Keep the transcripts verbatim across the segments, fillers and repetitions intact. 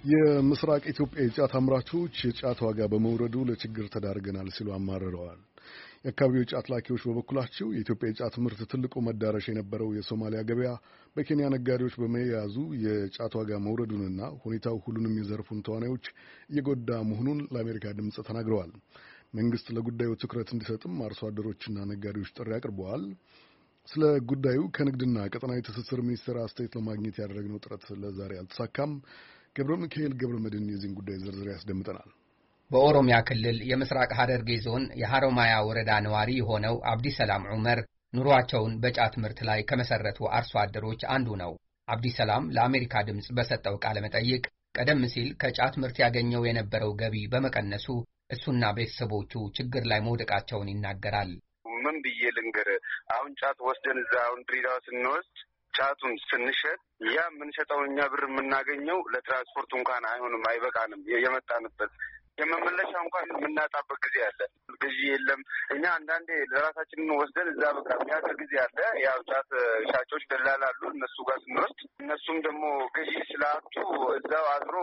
የምስራቅ ኢትዮጵያ የጫት አምራቾች የጫት ዋጋ በመውረዱ ለችግር ተዳርገናል ሲሉ አማርረዋል። የአካባቢው ጫት ላኪዎች በበኩላቸው የኢትዮጵያ የጫት ምርት ትልቁ መዳረሻ የነበረው የሶማሊያ ገበያ በኬንያ ነጋዴዎች በመያዙ የጫት ዋጋ መውረዱንና ሁኔታው ሁሉንም የዘርፉን ተዋናዮች እየጎዳ መሆኑን ለአሜሪካ ድምፅ ተናግረዋል። መንግስት ለጉዳዩ ትኩረት እንዲሰጥም አርሶ አደሮችና ነጋዴዎች ጥሪ አቅርበዋል። ስለ ጉዳዩ ከንግድና ቀጠናዊ ትስስር ሚኒስቴር አስተያየት ለማግኘት ያደረግነው ጥረት ለዛሬ አልተሳካም። ገብረ ሚካኤል ገብረ መድህን የዚህን ጉዳይ ዝርዝር ያስደምጠናል። በኦሮሚያ ክልል የምስራቅ ሐረርጌ ዞን የሐሮማያ ወረዳ ነዋሪ የሆነው አብዲ ሰላም ዑመር ኑሯቸውን በጫት ምርት ላይ ከመሰረቱ አርሶ አደሮች አንዱ ነው። አብዲ ሰላም ለአሜሪካ ድምፅ በሰጠው ቃለ መጠይቅ ቀደም ሲል ከጫት ምርት ያገኘው የነበረው ገቢ በመቀነሱ እሱና ቤተሰቦቹ ችግር ላይ መውደቃቸውን ይናገራል። ምን ብዬ ልንገር፣ አሁን ጫት ወስደን እዛ አሁን ድሬዳዋ ስንወስድ ጫቱን ስንሸጥ ያ የምንሸጠው እኛ ብር የምናገኘው ለትራንስፖርት እንኳን አይሆንም፣ አይበቃንም። የመጣንበት የመመለሻ እንኳን የምናጣበት ጊዜ አለ። ግዢ የለም። እኛ አንዳንዴ ለራሳችን ወስደን እዛ በቃ የሚያደር ጊዜ አለ። ያው ጫት ሻጮች ደላላሉ፣ እነሱ ጋር ስንወስድ እነሱም ደግሞ ግዢ ስላጡ እዛው አድሮ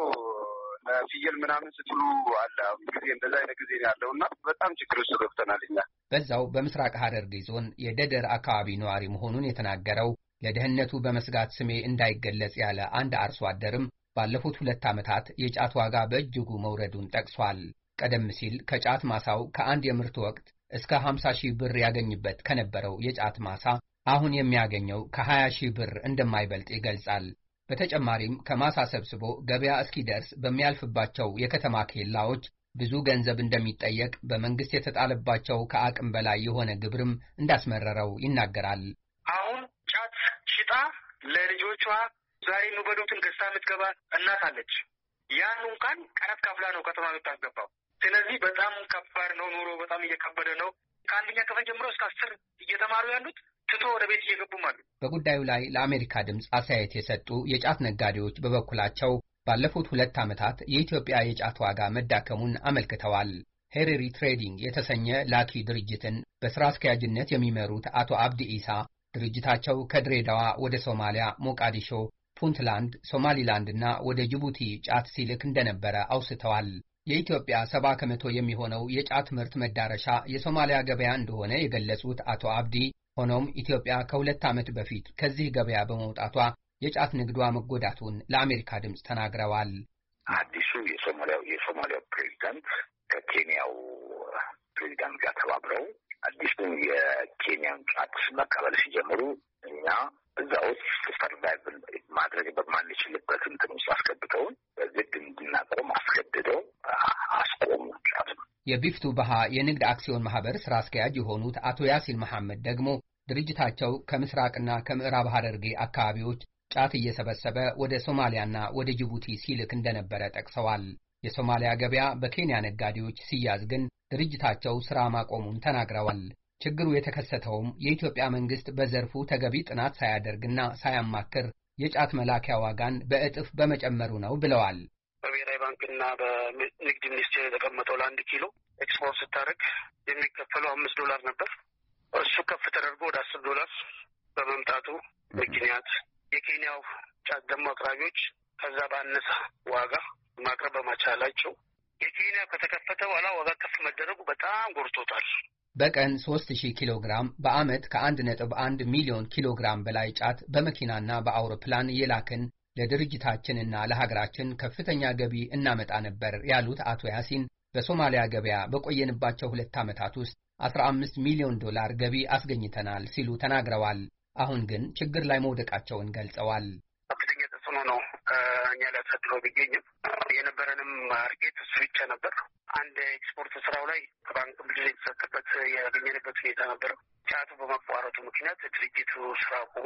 ፍየል ምናምን ስትሉ አለ። አሁን ጊዜ እንደዛ አይነት ጊዜ ያለው እና በጣም ችግር ውስጥ ገብተናል እኛ። በዛው በምስራቅ ሐረርጌ ዞን የደደር አካባቢ ነዋሪ መሆኑን የተናገረው ለደህንነቱ በመስጋት ስሜ እንዳይገለጽ ያለ አንድ አርሶ አደርም ባለፉት ሁለት ዓመታት የጫት ዋጋ በእጅጉ መውረዱን ጠቅሷል። ቀደም ሲል ከጫት ማሳው ከአንድ የምርት ወቅት እስከ ሀምሳ ሺህ ብር ያገኝበት ከነበረው የጫት ማሳ አሁን የሚያገኘው ከሀያ ሺህ ብር እንደማይበልጥ ይገልጻል። በተጨማሪም ከማሳ ሰብስቦ ገበያ እስኪደርስ በሚያልፍባቸው የከተማ ኬላዎች ብዙ ገንዘብ እንደሚጠየቅ፣ በመንግስት የተጣለባቸው ከአቅም በላይ የሆነ ግብርም እንዳስመረረው ይናገራል። አሁን ጫት ሽጣ ለልጆቿ ዛሬ የሚበሉትን ገዝታ የምትገባ እናት አለች። ያን እንኳን ቀረጥ ከፍላ ነው ከተማ የምታስገባው። ስለዚህ በጣም ከባድ ነው። ኑሮ በጣም እየከበደ ነው። ከአንደኛ ክፍል ጀምሮ እስከ አስር እየተማሩ ያሉት ትቶ ወደ ቤት እየገቡም አሉ። በጉዳዩ ላይ ለአሜሪካ ድምፅ አስተያየት የሰጡ የጫት ነጋዴዎች በበኩላቸው ባለፉት ሁለት ዓመታት የኢትዮጵያ የጫት ዋጋ መዳከሙን አመልክተዋል። ሄሬሪ ትሬዲንግ የተሰኘ ላኪ ድርጅትን በስራ አስኪያጅነት የሚመሩት አቶ አብዲ ኢሳ ድርጅታቸው ከድሬዳዋ ወደ ሶማሊያ፣ ሞቃዲሾ፣ ፑንትላንድ፣ ሶማሊላንድ እና ወደ ጅቡቲ ጫት ሲልክ እንደነበረ አውስተዋል። የኢትዮጵያ ሰባ ከመቶ የሚሆነው የጫት ምርት መዳረሻ የሶማሊያ ገበያ እንደሆነ የገለጹት አቶ አብዲ ሆኖም ኢትዮጵያ ከሁለት ዓመት በፊት ከዚህ ገበያ በመውጣቷ የጫት ንግዷ መጎዳቱን ለአሜሪካ ድምፅ ተናግረዋል። አዲሱ የሶማሊያው የሶማሊያው ፕሬዚዳንት ከኬንያው ፕሬዚዳንት ጋር ተባብረው አዲሱን የኬንያን ጫት መቀበል ሲጀምሩ እኛ እዛ ውስጥ ሰርቫይቭል ማድረግ በማንችልበት እንትን ውስጥ አስገብተውን በግድ እንድናቆም አስገድደው አስቆሙ ጫት። የቢፍቱ ባሃ የንግድ አክሲዮን ማህበር ስራ አስኪያጅ የሆኑት አቶ ያሲን መሐመድ ደግሞ ድርጅታቸው ከምስራቅና ከምዕራብ ሐረርጌ አካባቢዎች ጫት እየሰበሰበ ወደ ሶማሊያና ወደ ጅቡቲ ሲልክ እንደነበረ ጠቅሰዋል። የሶማሊያ ገበያ በኬንያ ነጋዴዎች ሲያዝ ግን ድርጅታቸው ሥራ ማቆሙን ተናግረዋል። ችግሩ የተከሰተውም የኢትዮጵያ መንግስት በዘርፉ ተገቢ ጥናት ሳያደርግና ሳያማክር የጫት መላኪያ ዋጋን በእጥፍ በመጨመሩ ነው ብለዋል። በብሔራዊ ባንክና በንግድ ሚኒስቴር የተቀመጠው ለአንድ ኪሎ ኤክስፖርት ስታደርግ የሚከፈለው አምስት ዶላር ነበር። እሱ ከፍ ተደርጎ ወደ አስር ዶላር በመምጣቱ ምክንያት የኬንያው ጫት ደግሞ አቅራቢዎች ከዛ ባነሰ ዋጋ ማቅረብ በማቻላቸው የኬንያ ከተከፈተ በኋላ ዋጋ ከፍ መደረጉ በጣም ጎርቶታል። በቀን ሦስት ሺህ ኪሎ ግራም በዓመት ከአንድ ነጥብ አንድ ሚሊዮን ኪሎ ግራም በላይ ጫት በመኪናና በአውሮፕላን የላክን ለድርጅታችንና ለሀገራችን ከፍተኛ ገቢ እናመጣ ነበር ያሉት አቶ ያሲን በሶማሊያ ገበያ በቆየንባቸው ሁለት ዓመታት ውስጥ አስራ አምስት ሚሊዮን ዶላር ገቢ አስገኝተናል ሲሉ ተናግረዋል። አሁን ግን ችግር ላይ መውደቃቸውን ገልጸዋል። ከፍተኛ ተጽዕኖ ነው እኛ ላይ አሳድሮ ቢገኝም የነበረንም ማርኬት እሱ ብቻ ነበር። አንድ ኤክስፖርት ስራው ላይ ከባንክ ብድር የተሰጠበት ያገኘንበት ሁኔታ ነበር። ጫቱ በመቋረጡ ምክንያት ድርጅቱ ስራ ቆሞ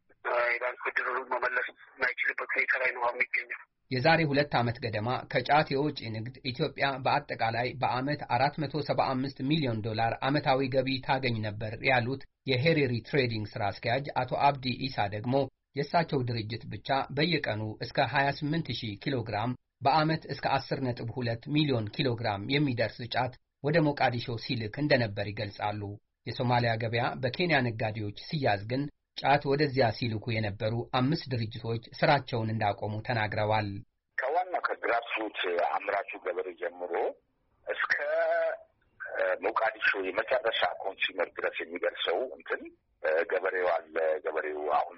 የባንክ ብድሩን መመለስ የማይችልበት ሁኔታ ላይ ነው የሚገኘው። የዛሬ ሁለት ዓመት ገደማ ከጫት የውጭ ንግድ ኢትዮጵያ በአጠቃላይ በዓመት አራት መቶ ሰባ አምስት ሚሊዮን ዶላር ዓመታዊ ገቢ ታገኝ ነበር ያሉት የሄሬሪ ትሬዲንግ ስራ አስኪያጅ አቶ አብዲ ኢሳ ደግሞ የእሳቸው ድርጅት ብቻ በየቀኑ እስከ ሀያ ስምንት ሺህ ኪሎ ግራም በዓመት እስከ አስር ነጥብ ሁለት ሚሊዮን ኪሎ ግራም የሚደርስ ጫት ወደ ሞቃዲሾ ሲልክ እንደነበር ይገልጻሉ። የሶማሊያ ገበያ በኬንያ ነጋዴዎች ሲያዝ ግን ጫት ወደዚያ ሲልኩ የነበሩ አምስት ድርጅቶች ስራቸውን እንዳቆሙ ተናግረዋል። ከዋናው ከግራስሩት አምራቹ ገበሬ ጀምሮ እስከ ሞቃዲሾ የመጨረሻ ኮንሱመር ድረስ የሚደርሰው እንትን ገበሬው አለ። ገበሬው አሁን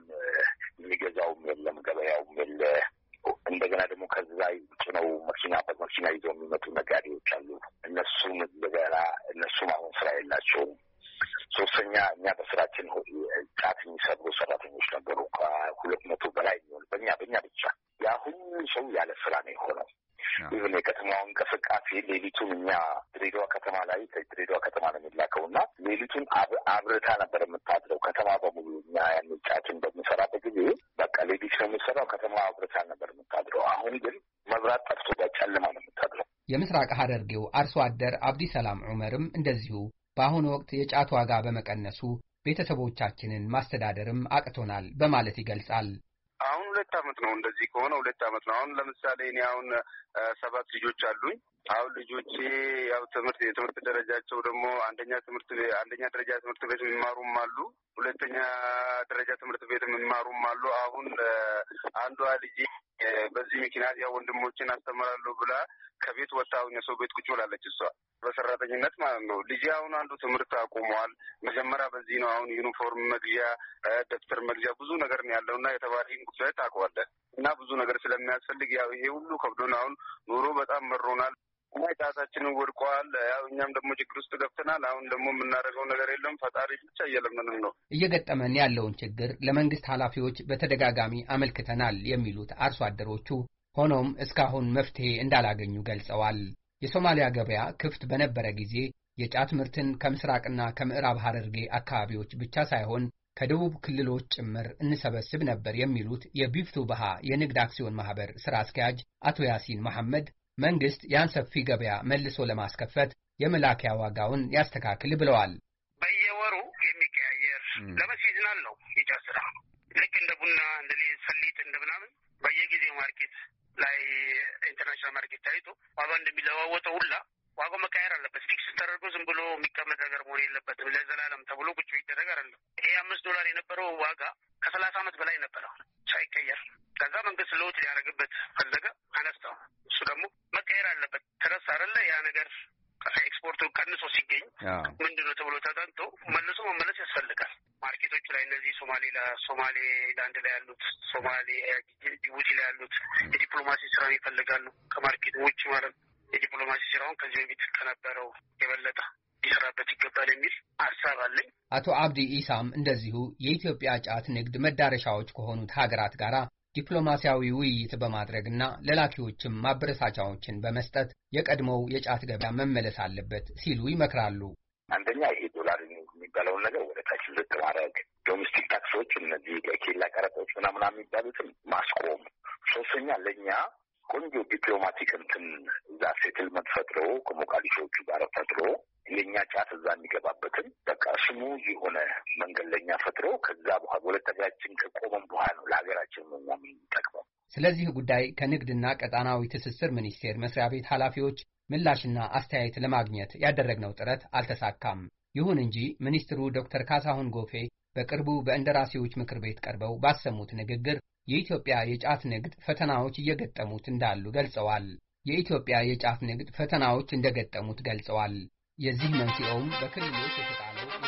የሚገዛውም የለም፣ ገበያውም የለ። እንደገና ደግሞ ከዛ ጭነው መኪና በመኪና ይዘው የሚመጡ ነጋዴዎች አሉ። እነሱም እንደገና እነሱም አሁን ስራ የላቸውም። ሶስተኛ እኛ በስራችን ጫት የሚሰሩ ሰራተኞች ነበሩ ከሁለት መቶ በላይ የሚሆኑ በእኛ በእኛ ብቻ ያ ሁሉ ሰው ያለ ስራ ነው የሆነው። ይህን የከተማው እንቅስቃሴ ሌሊቱን እኛ ድሬዳዋ ከተማ ላይ ከድሬዳዋ ከተማ ነው የሚላከውና ሌሊቱን አብረታ ነበር የምታድረው ከተማ በሙሉ። እኛ ያን ጫትን በምንሰራበት ጊዜ በቃ ሌሊት ነው የምንሰራው፣ ከተማ አብረታ ነበር የምታድረው። አሁን ግን መብራት ጠፍቶ በጨለማ ነው የምታድረው። የምስራቅ ሐረርጌው አርሶ አደር አብዲ ሰላም ዑመርም እንደዚሁ በአሁኑ ወቅት የጫት ዋጋ በመቀነሱ ቤተሰቦቻችንን ማስተዳደርም አቅቶናል በማለት ይገልጻል። አሁን ሁለት አመት ነው እንደዚህ ከሆነ ሁለት አመት ነው። አሁን ለምሳሌ እኔ አሁን ሰባት ልጆች አሉኝ። አሁን ልጆቼ ያው ትምህርት የትምህርት ደረጃቸው ደግሞ አንደኛ ትምህርት አንደኛ ደረጃ ትምህርት ቤት የሚማሩም አሉ፣ ሁለተኛ ደረጃ ትምህርት ቤት የሚማሩም አሉ። አሁን አንዷ ልጄ በዚህ ምክንያት ያው ወንድሞችን አስተምራለሁ ብላ ከቤት ወጣ አሁን የሰው ቤት ቁጭ ብላለች። እሷ በሰራተኝነት ማለት ነው። ልጄ አሁን አንዱ ትምህርት አቁሟል። መጀመሪያ በዚህ ነው አሁን ዩኒፎርም መግዣ፣ ደብተር መግዣ ብዙ ነገር ነው ያለውና የተባሪን ጉዳይ ታውቀዋለህ እና ብዙ ነገር ስለሚያስፈልግ ያው ይሄ ሁሉ ከብዶን አሁን ኑሮ በጣም መሮናል እና ጫታችንን ወድቋል። ያው እኛም ደግሞ ችግር ውስጥ ገብተናል። አሁን ደግሞ የምናደርገው ነገር የለም። ፈጣሪ ብቻ እየለመንን ነው። እየገጠመን ያለውን ችግር ለመንግስት ኃላፊዎች በተደጋጋሚ አመልክተናል የሚሉት አርሶ አደሮቹ ሆኖም እስካሁን መፍትሄ እንዳላገኙ ገልጸዋል። የሶማሊያ ገበያ ክፍት በነበረ ጊዜ የጫት ምርትን ከምስራቅና ከምዕራብ ሐረርጌ አካባቢዎች ብቻ ሳይሆን ከደቡብ ክልሎች ጭምር እንሰበስብ ነበር የሚሉት የቢፍቱ ባሃ የንግድ አክሲዮን ማህበር ስራ አስኪያጅ አቶ ያሲን መሐመድ መንግስት ያን ሰፊ ገበያ መልሶ ለማስከፈት የመላኪያ ዋጋውን ያስተካክል ብለዋል። በየወሩ የሚቀያየር ለመሲዝናል ነው የጫት ስራ። ልክ እንደ ቡና እንደ ሰሊጥ እንደ ምናምን በየጊዜው ማርኬት ላይ ኢንተርናሽናል ማርኬት ታይቶ ዋጋ እንደሚለዋወጠው ሁላ ዋጋው መቀየር አለበት። ፊክስ ተደርጎ ዝም ብሎ የሚቀመጥ ነገር መሆን የለበትም። ለዘላለም ተብሎ ቁጭ ይደረግ አይደለም። ይሄ አምስት ዶላር የነበረው ዋጋ ከሰላሳ አመት በላይ ነበረ ሳይቀየር። ከዛ መንግስት ለውጥ ሊያደርግበት ፈለገ፣ አነስተው። እሱ ደግሞ መቀየር አለበት። ተረሳ አይደለ ያ ነገር ኤክስፖርቱ ቀንሶ ሲገኝ ምንድነው ተብሎ ተጠንቶ መልሶ መመለስ ያስፈልጋል። ማርኬቶቹ ላይ እነዚህ ሶማሌ ሶማሌ ላንድ ላይ ያሉት ሶማሌ ጅቡቲ ላይ ያሉት የዲፕሎማሲ ስራ ይፈልጋሉ ከማርኬት ውጭ ማለት ነው። የዲፕሎማሲ ስራውን ከዚህ በፊት ከነበረው የበለጠ ሊሰራበት ይገባል የሚል ሀሳብ አለኝ። አቶ አብዲ ኢሳም እንደዚሁ የኢትዮጵያ ጫት ንግድ መዳረሻዎች ከሆኑት ሀገራት ጋራ ዲፕሎማሲያዊ ውይይት በማድረግና ለላኪዎችም ማበረታቻዎችን በመስጠት የቀድሞው የጫት ገበያ መመለስ አለበት ሲሉ ይመክራሉ። አንደኛ ይሄ ዶላር የሚባለውን ነገር ወደ ታች ዝቅ ማድረግ፣ ዶሜስቲክ ታክሶች እነዚህ የኬላ ቀረጦች ምናምን የሚባሉትን ማስቆም። ሶስተኛ ለእኛ ቆንጆ ዲፕሎማቲክ እንትን እዛ ሴትልመንት ፈጥሮ ከሞቃዲሾዎቹ ጋር ፈጥሮ የእኛ ጫት እዛ የሚገባበትን በቃ ስሙ የሆነ መንገድ ለእኛ ፈጥሮ ከዛ በኋላ ሁለተኛችን ከቆመም በኋላ ነው ለሀገራችን ነው የሚጠቅመው። ስለዚህ ጉዳይ ከንግድና ቀጣናዊ ትስስር ሚኒስቴር መስሪያ ቤት ኃላፊዎች ምላሽና አስተያየት ለማግኘት ያደረግነው ጥረት አልተሳካም። ይሁን እንጂ ሚኒስትሩ ዶክተር ካሳሁን ጎፌ በቅርቡ በእንደራሴዎች ምክር ቤት ቀርበው ባሰሙት ንግግር የኢትዮጵያ የጫት ንግድ ፈተናዎች እየገጠሙት እንዳሉ ገልጸዋል። የኢትዮጵያ የጫት ንግድ ፈተናዎች እንደገጠሙት ገልጸዋል። የዚህ መንስኤውም በክልሎች የተጣለው